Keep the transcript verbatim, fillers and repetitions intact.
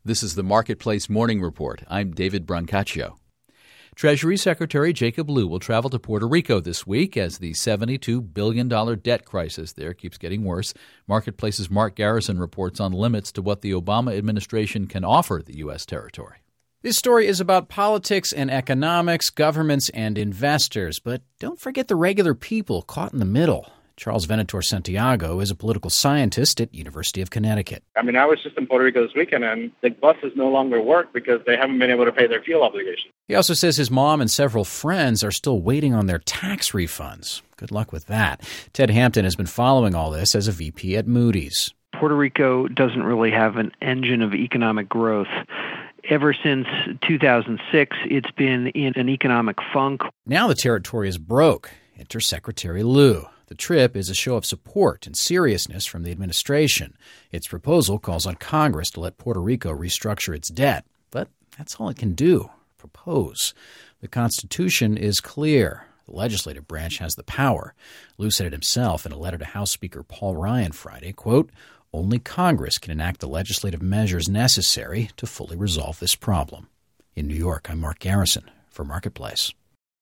This is the Marketplace Morning Report. I'm David Brancaccio. Treasury Secretary Jacob Lew will travel to Puerto Rico this week as the seventy-two billion dollars debt crisis there keeps getting worse. Marketplace's Mark Garrison reports on limits to what the Obama administration can offer the U S territory. This story is about politics and economics, governments and investors. But don't forget the regular people caught in the middle. Charles Venator Santiago is a political scientist at University of Connecticut. I mean, I was just in Puerto Rico this weekend, and the buses no longer work because they haven't been able to pay their fuel obligation. He also says his mom and several friends are still waiting on their tax refunds. Good luck with that. Ted Hampton has been following all this as a V P at Moody's. Puerto Rico doesn't really have an engine of economic growth. Ever since two thousand six, it's been in an economic funk. Now the territory is broke. Enter Secretary Lew. The trip is a show of support and seriousness from the administration. Its proposal calls on Congress to let Puerto Rico restructure its debt. But that's all it can do, propose. The Constitution is clear. The legislative branch has the power. Lew said it himself in a letter to House Speaker Paul Ryan Friday, quote, "Only Congress can enact the legislative measures necessary to fully resolve this problem." In New York, I'm Mark Garrison for Marketplace.